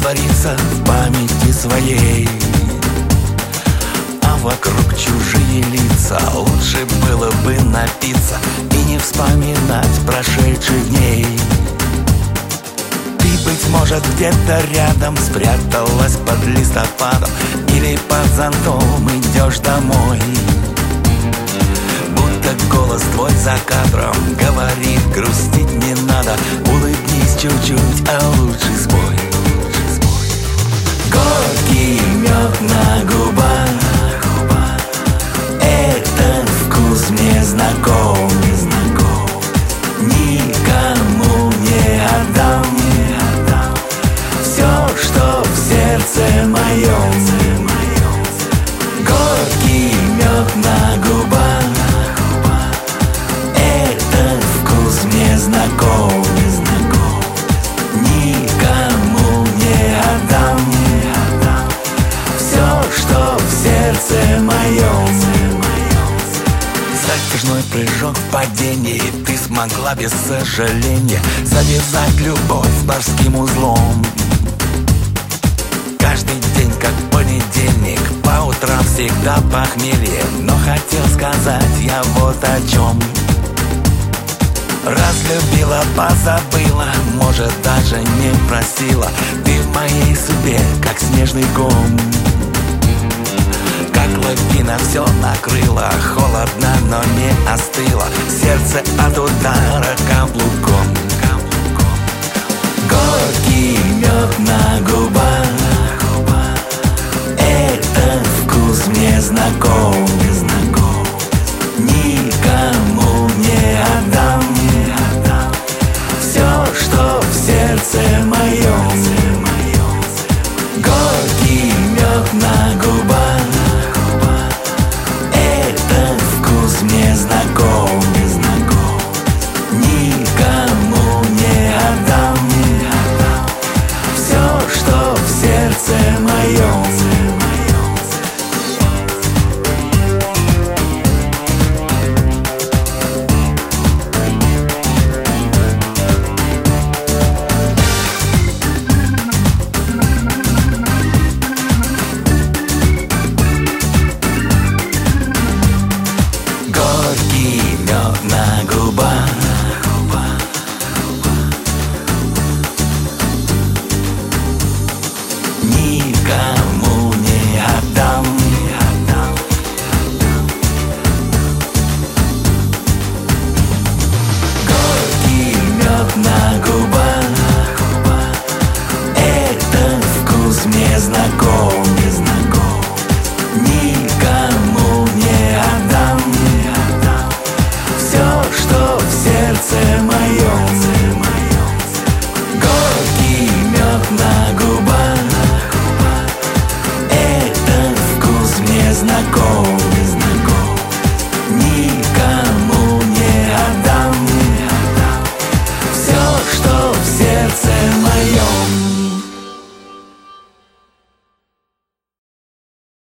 раствориться в памяти своей. А вокруг чужие лица, лучше было бы напиться и не вспоминать прошедших дней. Ты, быть может, где-то рядом спряталась под листопадом или под зонтом идешь домой. Будто голос твой за кадром говорит: грустить не надо, улыбнись чуть-чуть, а лучше спой. Горький мед на губах, этот вкус мне знаком. Никому не отдам все, что в сердце моем. Горький мед на губах, этот вкус мне знаком. Никому не отдам все, что в сердце моем. Затяжной прыжок в падении, ты смогла без сожаления завязать любовь с морским узлом. Каждый день как понедельник, по утрам всегда похмелье. Но хотел сказать я вот о чем. Разлюбила, позабыла, может даже не просила. Ты в моей судьбе как снежный ком. Как лавина все накрыла, холодно, но не остыло. Сердце от удара каблуком. Горький мед на губах, этот вкус мне знаком.